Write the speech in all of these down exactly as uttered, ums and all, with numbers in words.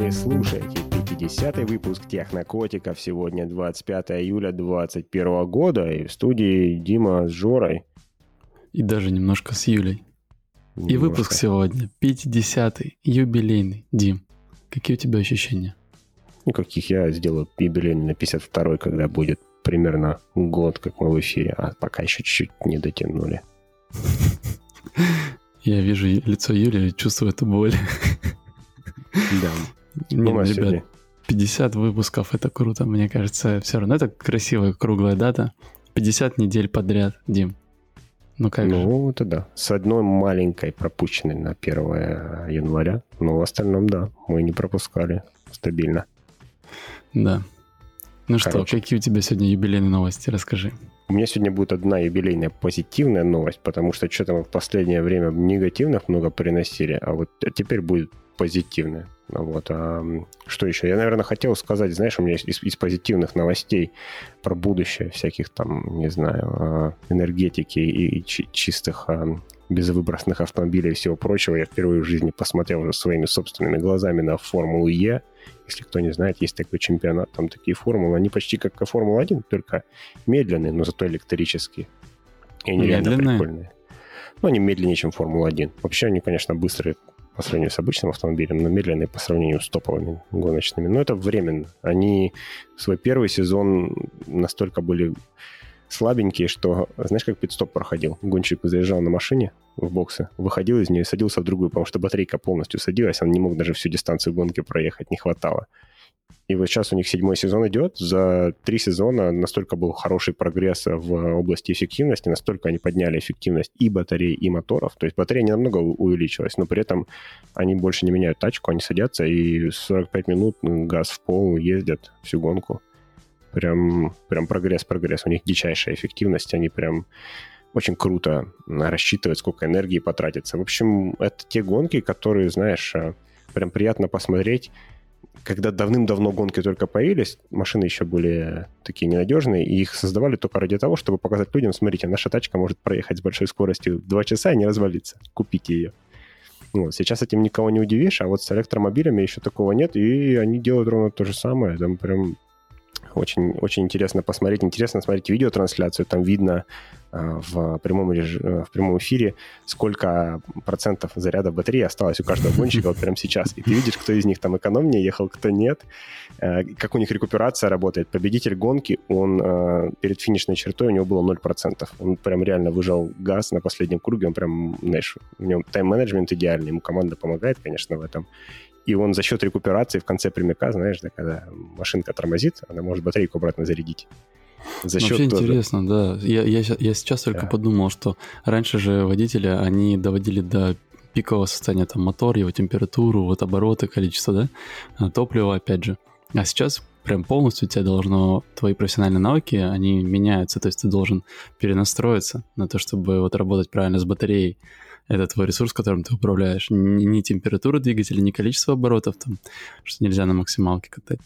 Вы слушаете пятидесятый выпуск Технокотиков. Сегодня двадцать пятое июля двадцать первого года. И в студии Дима с Жорой. И даже немножко с Юлей. Немножко. И выпуск сегодня пятидесятый, юбилейный. Дим, какие у тебя ощущения? Никаких. Я сделаю юбилейный на пятьдесят второй, когда будет примерно год, как мы в эфире. А пока еще чуть-чуть не дотянули. Я вижу лицо Юли и чувствую эту боль. Да. Нет, ребят, сегодня... пятьдесят выпусков, это круто, мне кажется, все равно это красивая круглая дата. пятьдесят недель подряд, Дим. Ну как Ну, же? это да. С одной маленькой пропущенной на первое января, но в остальном, да, мы не пропускали стабильно. Да. Ну Короче. Что, какие у тебя сегодня юбилейные новости? Расскажи. У меня сегодня будет одна юбилейная позитивная новость, потому что что-то мы в последнее время негативных много приносили, а вот теперь будет позитивная. Вот. А что еще? Я, наверное, хотел сказать, знаешь, у меня из, из позитивных новостей про будущее всяких там, не знаю, энергетики и чистых безвыбросных автомобилей и всего прочего. Я впервые в жизни посмотрел уже своими собственными глазами на Формулу Е. Если кто не знает, есть такой чемпионат, там такие формулы. Они почти как Формула один, только медленные, но зато электрические. И они реально прикольные. Но они медленнее, чем Формула один. Вообще они, конечно, быстрые по сравнению с обычным автомобилем, но медленные по сравнению с топовыми гоночными. Но это временно. Они свой первый сезон настолько были слабенькие, что, знаешь, как пит-стоп проходил? Гонщик заезжал на машине в боксы, выходил из нее и садился в другую, потому что батарейка полностью садилась, он не мог даже всю дистанцию гонки проехать, не хватало. И вот сейчас у них седьмой сезон идет. За три сезона настолько был хороший прогресс в области эффективности, настолько они подняли эффективность и батарей, и моторов. То есть батарея не намного увеличилась, но при этом они больше не меняют тачку, они садятся и сорок пять минут газ в пол ездят всю гонку. Прям, прям прогресс, прогресс. У них дичайшая эффективность, они прям очень круто рассчитывают, сколько энергии потратится. В общем, это те гонки, которые, знаешь, прям приятно посмотреть. Когда давным-давно гонки только появились, машины еще были такие ненадежные, и их создавали только ради того, чтобы показать людям, смотрите, наша тачка может проехать с большой скоростью два часа и не развалиться. Купите ее. Вот. Сейчас этим никого не удивишь, а вот с электромобилями еще такого нет, и они делают ровно то же самое. Там прям очень, очень интересно посмотреть. Интересно смотреть видеотрансляцию. Там видно а, в, прямом реж... в прямом эфире, сколько процентов заряда батареи осталось у каждого гонщика вот прямо сейчас. И ты видишь, кто из них там экономнее ехал, кто нет. А, как у них рекуперация работает. Победитель гонки, он а, перед финишной чертой, у него было ноль процентов. Он прям реально выжал газ на последнем круге. Он прям, знаешь, у него тайм-менеджмент идеальный. Ему команда помогает, конечно, в этом. И он за счет рекуперации в конце прямика, знаешь, да, когда машинка тормозит, она может батарейку обратно зарядить. За счет Вообще тоже... интересно, да. Я, я, я сейчас только да. подумал, что раньше же водители, они доводили до пикового состояния там мотор, его температуру, вот обороты, количество, да, топлива, опять же. А сейчас прям полностью у тебя должно, твои профессиональные навыки, они меняются, то есть ты должен перенастроиться на то, чтобы вот работать правильно с батареей. Это твой ресурс, которым ты управляешь. Не, не температура двигателя, не количество оборотов, там, что нельзя на максималке катать.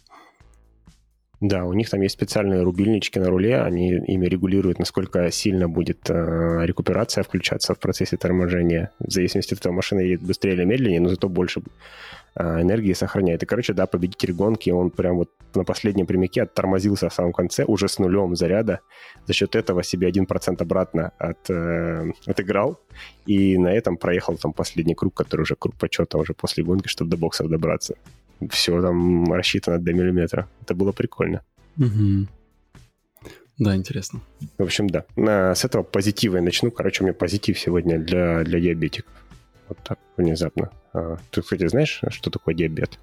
Да, у них там есть специальные рубильнички на руле, они ими регулируют, насколько сильно будет э, рекуперация включаться в процессе торможения. В зависимости от того, машина едет быстрее или медленнее, но зато больше э, энергии сохраняет. И, короче, да, победитель гонки, он прям вот на последнем прямике оттормозился в самом конце, уже с нулем заряда. За счет этого себе один процент обратно от, э, отыграл. И на этом проехал там последний круг, который уже круг почета уже после гонки, чтобы до боксов добраться. Все там рассчитано до миллиметра. Это было прикольно. Угу. Да, интересно. В общем, да. На, с этого позитива я начну. Короче, у меня позитив сегодня для, для диабетиков. Вот так внезапно. А, ты, кстати, знаешь, что такое диабет?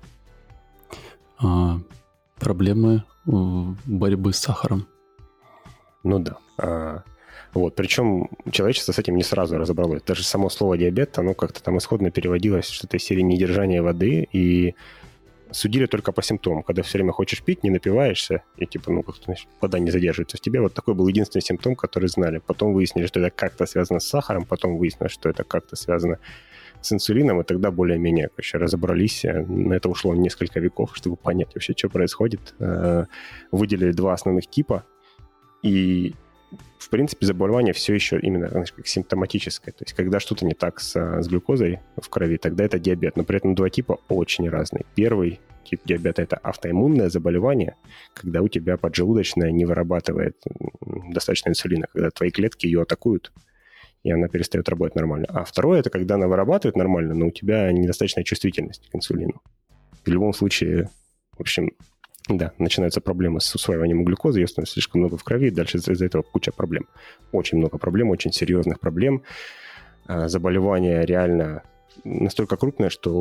А, проблемы борьбы с сахаром. Ну да. А, вот. Причем человечество с этим не сразу разобралось. Даже само слово диабет, оно как-то там исходно переводилось что-то из серии недержания воды, и судили только по симптомам. Когда все время хочешь пить, не напиваешься, и типа, ну, как-то, значит, вода не задерживается в тебе. Вот такой был единственный симптом, который знали. Потом выяснили, что это как-то связано с сахаром, потом выяснилось, что это как-то связано с инсулином, и тогда более-менее, короче, разобрались. На это ушло несколько веков, чтобы понять вообще, что происходит. Выделили два основных типа, и в принципе, заболевание все еще именно, знаешь, как симптоматическое. То есть, когда что-то не так с, с глюкозой в крови, тогда это диабет. Но при этом два типа очень разные. Первый Тип диабета – это автоиммунное заболевание, когда у тебя поджелудочная не вырабатывает достаточно инсулина, когда твои клетки ее атакуют, и она перестает работать нормально. А второе – это когда она вырабатывает нормально, но у тебя недостаточная чувствительность к инсулину. В любом случае, в общем, да, начинаются проблемы с усваиванием глюкозы, ее становится слишком много в крови, и дальше из-за этого куча проблем. Очень много проблем, очень серьезных проблем. Заболевание реально настолько крупное, что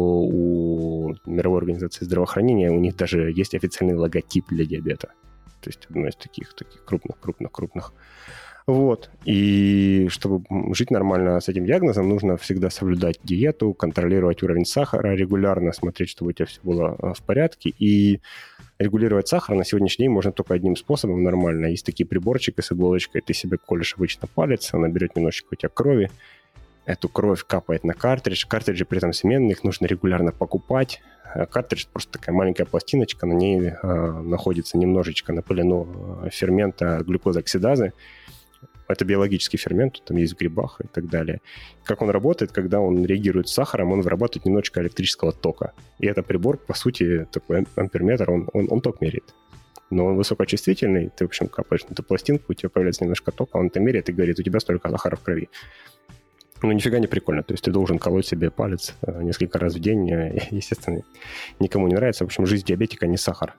у Мировой организации здравоохранения у них даже есть официальный логотип для диабета. То есть одно из таких, таких крупных, крупных, крупных. Вот. И чтобы жить нормально с этим диагнозом, нужно всегда соблюдать диету, контролировать уровень сахара регулярно, смотреть, чтобы у тебя все было в порядке. И регулировать сахар на сегодняшний день можно только одним способом нормально. Есть такие приборчики с иголочкой, ты себе колешь обычно палец, она берет немножечко у тебя крови, эту кровь капает на картридж. Картриджи при этом сменные, их нужно регулярно покупать. Картридж – просто такая маленькая пластиночка, на ней э, находится немножечко напылено фермента глюкозоксидазы. Это биологический фермент, там есть в грибах и так далее. Как он работает, когда он реагирует с сахаром, он вырабатывает немножечко электрического тока. И это прибор, по сути, такой амперметр, он, он, он ток меряет. Но он высокочувствительный, ты, в общем, капаешь на эту пластинку, у тебя появляется немножко тока, он это меряет и говорит, у тебя столько сахара в крови. Ну, нифига не прикольно. То есть ты должен колоть себе палец несколько раз в день. Естественно, никому не нравится. В общем, жизнь диабетика не сахар.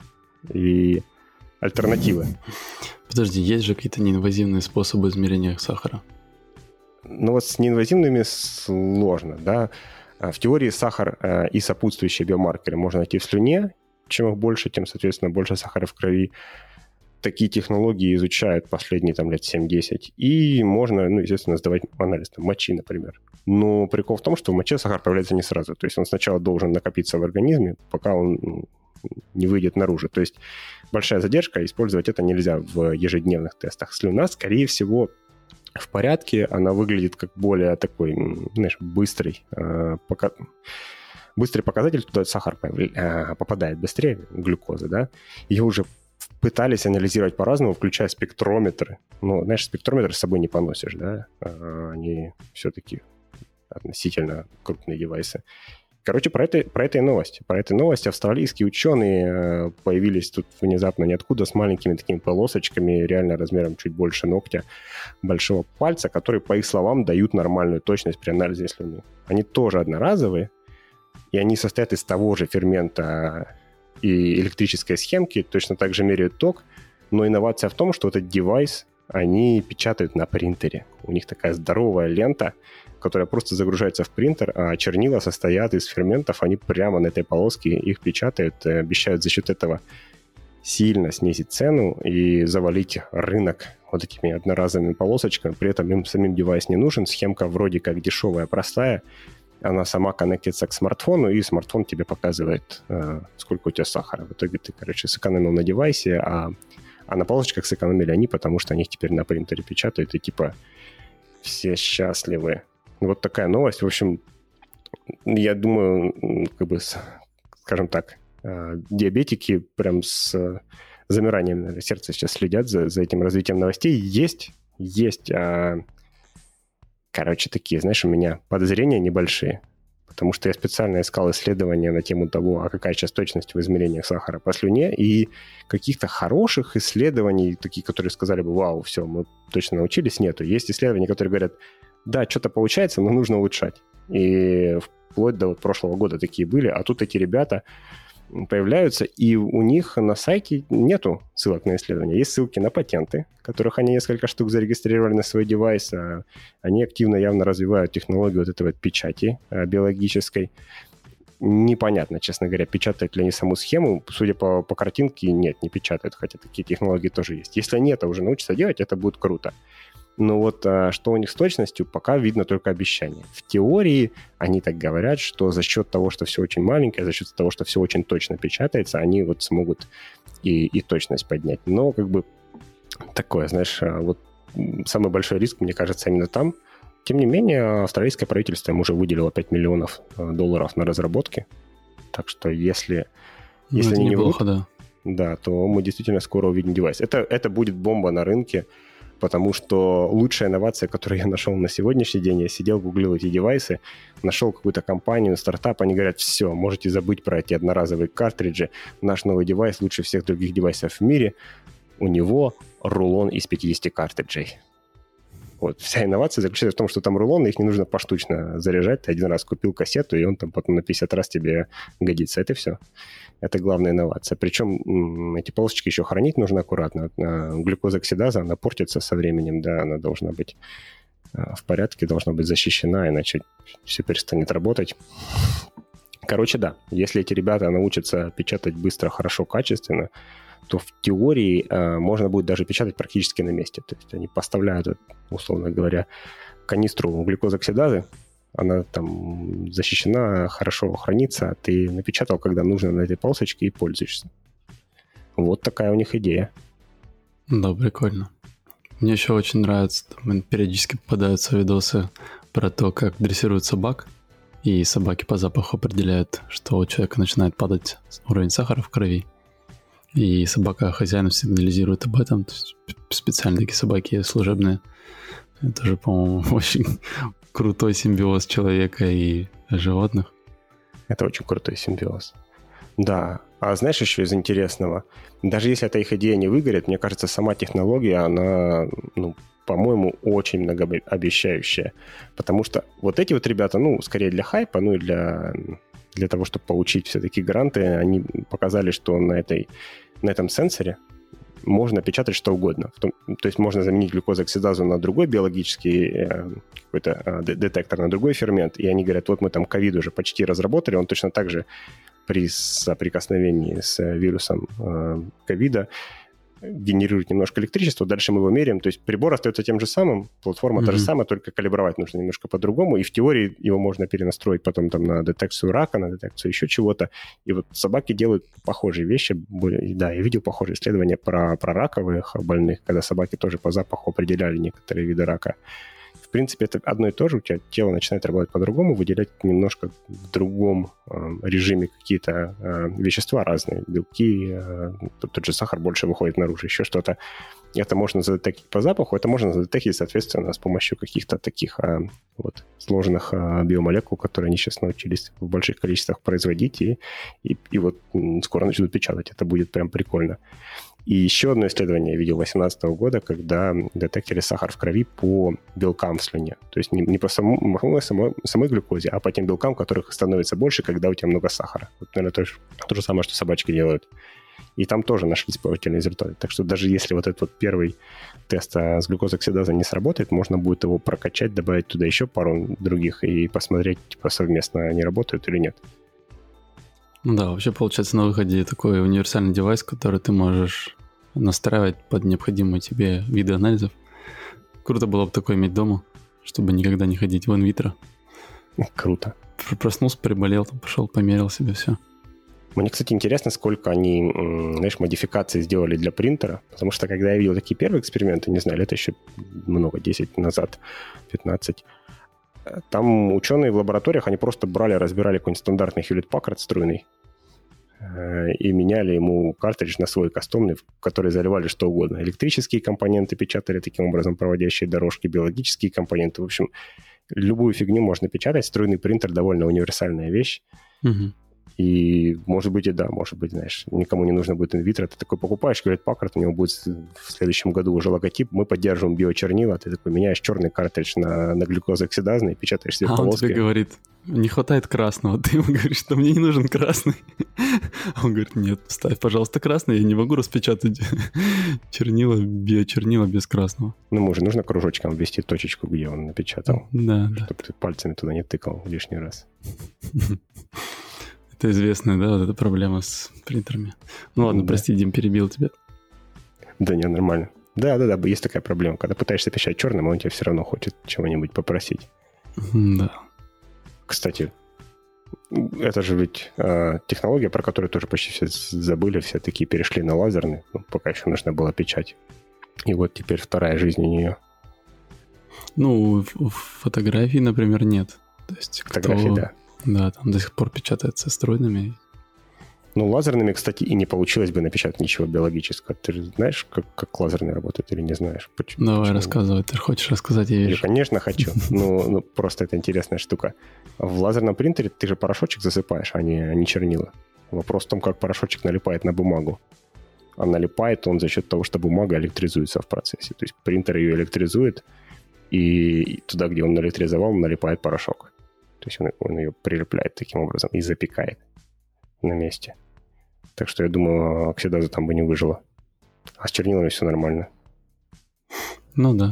И альтернативы. Подожди, есть же какие-то неинвазивные способы измерения сахара? Ну вот с неинвазивными сложно, да. В теории сахар и сопутствующие биомаркеры можно найти в слюне. Чем их больше, тем, соответственно, больше сахара в крови. Такие технологии изучают последние там, лет семь-десять. И можно, ну, естественно, сдавать анализ там, мочи, например. Но прикол в том, что в моче сахар появляется не сразу. То есть он сначала должен накопиться в организме, пока он не выйдет наружу. То есть большая задержка, использовать это нельзя в ежедневных тестах. Слюна, скорее всего, в порядке. Она выглядит как более такой, знаешь, быстрый, э, пока... быстрый показатель. Туда сахар появля... попадает быстрее, глюкоза, да. Ее уже пытались анализировать по-разному, включая спектрометры. Но, знаешь, спектрометры с собой не поносишь, да? Они все-таки относительно крупные девайсы. Короче, про это, про это и новость. Про это и новость. Австралийские ученые появились тут внезапно ниоткуда с маленькими такими полосочками, реально размером чуть больше ногтя большого пальца, которые, по их словам, дают нормальную точность при анализе слюны. Они тоже одноразовые, и они состоят из того же фермента и электрической схемки, точно так же меряют ток, но инновация в том, что этот девайс они печатают на принтере. У них такая здоровая лента, которая просто загружается в принтер, а чернила состоят из ферментов, они прямо на этой полоске их печатают, обещают за счет этого сильно снизить цену и завалить рынок вот такими одноразовыми полосочками. При этом им самим девайс не нужен, схемка вроде как дешевая, простая, она сама коннектится к смартфону, и смартфон тебе показывает, э, сколько у тебя сахара. В итоге ты, короче, сэкономил на девайсе, а, а на полосочках сэкономили они, потому что они их теперь на принтере печатают, и типа все счастливы. Вот такая новость. В общем, я думаю, как бы, скажем так, э, диабетики прям с замиранием наверное, сердца сейчас следят за, за этим развитием новостей. Есть, есть... Э, Короче, такие, знаешь, у меня подозрения небольшие, потому что я специально искал исследования на тему того, а какая сейчас точность в измерениях сахара по слюне, и каких-то хороших исследований, такие, которые сказали бы, вау, все, мы точно научились, нету. Есть исследования, которые говорят, да, что-то получается, но нужно улучшать. И вплоть до вот прошлого года такие были, а тут эти ребята появляются, и у них на сайте нету ссылок на исследования. Есть ссылки на патенты, которых они несколько штук зарегистрировали на свой девайс. Они активно явно развивают технологию вот этой вот печати биологической. Непонятно, честно говоря, печатают ли они саму схему. Судя по, по картинке, нет, не печатают, хотя такие технологии тоже есть. Если они это уже научатся делать, это будет круто. Но вот что у них с точностью, пока видно только обещание. В теории они так говорят, что за счет того, что все очень маленькое, за счет того, что все очень точно печатается, они вот смогут и, и точность поднять. Но как бы такое, знаешь, вот самый большой риск, мне кажется, именно там. Тем не менее, австралийское правительство им уже выделило пять миллионов долларов на разработки. Так что если, если они не врут, да. да, то мы действительно скоро увидим девайс. Это, это будет бомба на рынке. потому что лучшая инновация, которую я нашел на сегодняшний день, я сидел, гуглил эти девайсы, нашел какую-то компанию, стартап, они говорят, все, можете забыть про эти одноразовые картриджи, наш новый девайс лучше всех других девайсов в мире, у него рулон из пятидесяти картриджей. Вот. Вся инновация заключается в том, что там рулоны, их не нужно поштучно заряжать. Ты один раз купил кассету, и он там потом на пятьдесят раз тебе годится. Это все. Это главная инновация. Причем эти полосочки еще хранить нужно аккуратно. Глюкозоксидаза, она портится со временем, да, она должна быть в порядке, должна быть защищена, иначе все перестанет работать. Короче, да, если эти ребята научатся печатать быстро, хорошо, качественно, то в теории э, можно будет даже печатать практически на месте. То есть они поставляют, условно говоря, канистру глюкозоксидазы, она там защищена, хорошо хранится, ты напечатал, когда нужно, на этой полосочке и пользуешься. Вот такая у них идея. Да, прикольно. Мне еще очень нравится, там периодически попадаются видосы про то, как дрессируют собак, и собаки по запаху определяют, что у человека начинает падать уровень сахара в крови. И собака хозяину сигнализирует об этом. То есть специально такие собаки служебные. Это же, по-моему, очень крутой симбиоз человека и животных. Это очень крутой симбиоз. Да. А знаешь, еще из интересного, даже если эта их идея не выгорит, мне кажется, сама технология, она, ну, по-моему, очень многообещающая. Потому что вот эти вот ребята, ну, скорее для хайпа, ну и для... для того, чтобы получить все-таки гранты, они показали, что на, этой, на этом сенсоре можно печатать что угодно. В том, то есть можно заменить глюкозоксидазу на другой биологический э, какой-то э, детектор, на другой фермент. И они говорят, вот мы там ковид уже почти разработали, он точно так же при соприкосновении с вирусом ковида э, генерирует немножко электричества, дальше мы его меряем. То есть прибор остается тем же самым, платформа mm-hmm. та же самая, только калибровать нужно немножко по-другому, и в теории его можно перенастроить потом там на детекцию рака, на детекцию еще чего-то. И вот собаки делают похожие вещи. Да, я видел похожие исследования про, про раковых больных, когда собаки тоже по запаху определяли некоторые виды рака. В принципе, это одно и то же, у тебя тело начинает работать по-другому, выделять немножко в другом э, режиме какие-то э, вещества разные, белки, э, тот же сахар больше выходит наружу, еще что-то. Это можно задетектить по запаху, это можно задетектить, соответственно, с помощью каких-то таких э, вот, сложных э, биомолекул, которые они сейчас научились в больших количествах производить, и, и, и вот м, скоро начнут печатать. Это будет прям прикольно. И еще одно исследование я видел две тысячи восемнадцатого года, когда детектили сахар в крови по белкам в слюне. То есть не, не по самой, самой, самой глюкозе, а по тем белкам, которых становится больше, когда у тебя много сахара. Вот, наверное, то, то же самое, что собачки делают. И там тоже нашлись положительные результаты. Так что даже если вот этот вот первый тест с глюкозоксидазой не сработает, можно будет его прокачать, добавить туда еще пару других и посмотреть, типа, совместно они работают или нет. Ну да, вообще получается на выходе такой универсальный девайс, который ты можешь настраивать под необходимые тебе виды анализов. Круто было бы такое иметь дома, чтобы никогда не ходить в инвитро. Круто. Проснулся, приболел, там пошел, померил себе все. Мне, кстати, интересно, сколько они, знаешь, модификаций сделали для принтера, потому что когда я видел такие первые эксперименты, не знаю, лет еще много, десять назад, пятнадцать, там ученые в лабораториях, они просто брали, разбирали какой-нибудь стандартный Hewlett-Packard струйный и меняли ему картридж на свой кастомный, в который заливали что угодно. Электрические компоненты печатали таким образом, проводящие дорожки, биологические компоненты. В общем, любую фигню можно печатать. Струйный принтер довольно универсальная вещь. Угу. И, может быть, и да, может быть, знаешь, никому не нужно будет инвитро. Ты такой покупаешь, говорит, Packard, у него будет в следующем году уже логотип, мы поддерживаем биочернила, ты такой меняешь черный картридж на, на глюкозоксидазный, печатаешь себе а полоски. А он тебе говорит, не хватает красного. Ты ему говоришь, что мне не нужен красный. А он говорит, нет, ставь, пожалуйста, красный, я не могу распечатать чернила, биочернила без красного. Ну, может, нужно кружочком ввести точечку, где он напечатал. Да, чтобы да. ты пальцами туда не тыкал лишний раз. Это известная, да, вот эта проблема с принтерами. Ну ладно, да. Прости, Дим, перебил тебя. Да не, нормально. Да-да-да, есть такая проблема. Когда пытаешься печатать черным, он тебя все равно хочет чего-нибудь попросить. Да. Кстати, это же ведь э, технология, про которую тоже почти все забыли, все такие перешли на лазерный, ну, пока еще нужна была печать. И вот теперь вторая жизнь у нее. Ну, в фотографии, например, нет. То есть фотографии, кто... да. Да, там до сих пор печатается струйными. Ну, лазерными, кстати, и не получилось бы напечатать ничего биологического. Ты же знаешь, как, как лазерные работают или не знаешь? Почему? Давай, почему? Рассказывай. Ты же хочешь рассказать, я вижу. Я, конечно, хочу. Ну, ну, просто это интересная штука. В лазерном принтере ты же порошочек засыпаешь, а не, а не чернила. Вопрос в том, как порошочек налипает на бумагу. А налипает он за счет того, что бумага электризуется в процессе. То есть принтер ее электризует, и туда, где он наэлектризовал, налипает порошок. То есть он, он ее прилепляет таким образом и запекает на месте. Так что я думаю, оксидаза там бы не выжила. А с чернилами все нормально. Ну да.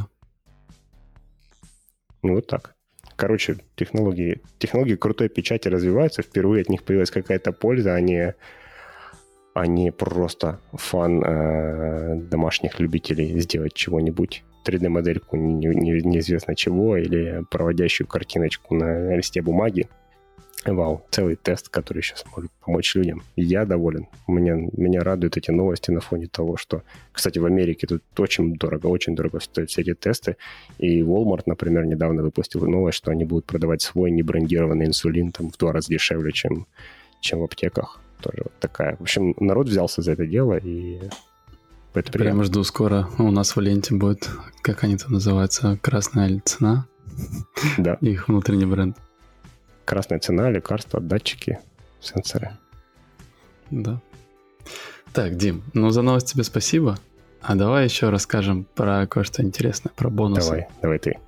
Ну вот так. Короче, технологии, технологии крутой печати развиваются. Впервые от них появилась какая-то польза, а не, а не просто фан э, домашних любителей сделать чего-нибудь. три дэ-модельку не, не, неизвестно чего или проводящую картиночку на листе бумаги. Вау, целый тест, который сейчас может помочь людям. Я доволен. Меня, меня радуют эти новости на фоне того, что... Кстати, в Америке тут очень дорого, очень дорого стоят все эти тесты. И Walmart, например, недавно выпустил новость, что они будут продавать свой небрендированный инсулин там в два раза дешевле, чем, чем в аптеках. Тоже вот такая. В общем, народ взялся за это дело, и это приятно. Прямо жду скоро. У нас в ленте будет, как они там называются, красная цена. Да. Их внутренний бренд. Красная цена, лекарства, датчики, сенсоры. Да. Так, Дим, ну за новость тебе спасибо. А давай еще расскажем про кое-что интересное, про бонусы. Давай, давай ты.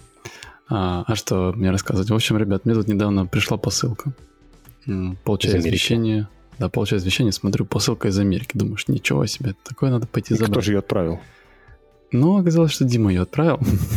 А, а что мне рассказывать? В общем, ребят, мне тут недавно пришла посылка. Получаю извещение. Да, получаю извещение, смотрю, посылка из Америки. Думаешь, ничего себе, такое надо пойти забрать. Кто же ее отправил? Ну, оказалось, что Дима ее отправил.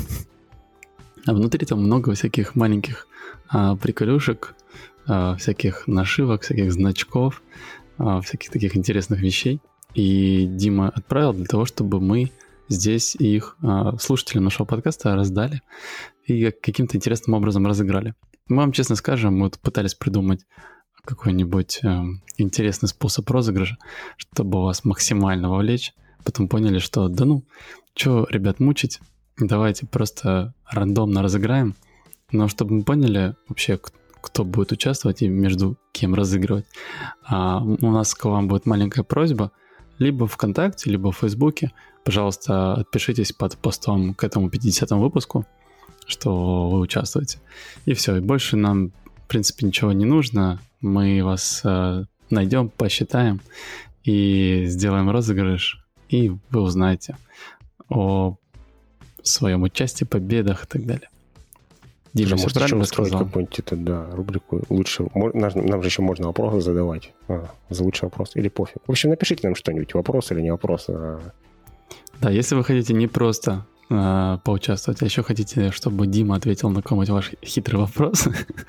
А внутри там много всяких маленьких а, приколюшек, а, всяких нашивок, всяких значков, а, всяких таких интересных вещей. И Дима отправил для того, чтобы мы здесь их а, слушателям нашего подкаста раздали и каким-то интересным образом разыграли. Мы вам честно скажем, мы вот пытались придумать какой-нибудь э, интересный способ розыгрыша, чтобы вас максимально вовлечь. Потом поняли, что да ну, что, ребят, мучить? Давайте просто рандомно разыграем. Но чтобы мы поняли вообще, кто будет участвовать и между кем разыгрывать, а у нас к вам будет маленькая просьба. Либо ВКонтакте, либо в Фейсбуке. Пожалуйста, отпишитесь под постом к этому пятидесятому выпуску, что вы участвуете. И все. И больше нам, в принципе, ничего не нужно. Мы вас э, найдем, посчитаем и сделаем розыгрыш. И вы узнаете о своем участии, победах и так далее. Дима, может, еще устроить какую-нибудь это, да, рубрику лучше. Нам, нам же еще можно вопросы задавать. А, за лучший вопрос или пофиг. В общем, напишите нам что-нибудь, вопрос или не вопрос. А... Да, если вы хотите не просто а, поучаствовать, а еще хотите, чтобы Дима ответил на какой-нибудь ваш хитрый вопрос,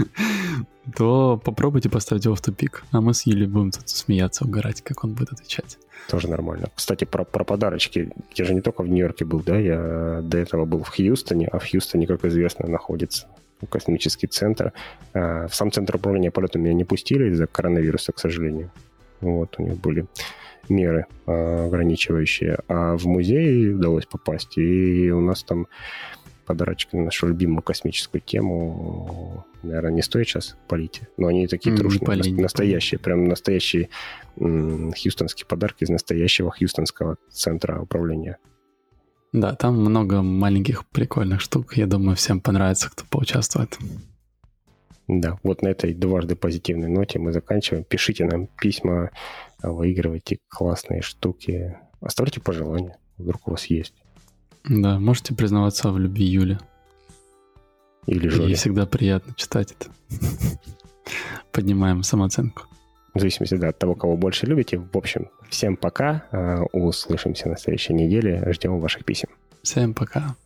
то попробуйте поставить его в тупик. А мы с Юлей будем тут смеяться, угорать, как он будет отвечать. Тоже нормально. Кстати, про, про подарочки. Я же не только в Нью-Йорке был, да, я до этого был в Хьюстоне, а в Хьюстоне, как известно, находится космический центр. В сам центр управления полетом меня не пустили из-за коронавируса, к сожалению. Вот, у них были меры ограничивающие. А в музей удалось попасть, и у нас там подарочки на нашу любимую космическую тему. Наверное, не стоит сейчас палить. Но они такие трушные, пали, настоящие, прям настоящие м- хьюстонские подарки из настоящего хьюстонского центра управления. Да, там много маленьких прикольных штук. Я думаю, всем понравится, кто поучаствует. Да, вот на этой дважды позитивной ноте мы заканчиваем. Пишите нам письма, выигрывайте классные штуки. Оставляйте пожелания, вдруг у вас есть. Да, можете признаваться в любви Юли. Или Жоли. Ей всегда приятно читать это. Поднимаем самооценку. В зависимости, да, от того, кого больше любите. В общем, всем пока. Услышимся на следующей неделе. Ждем ваших писем. Всем пока.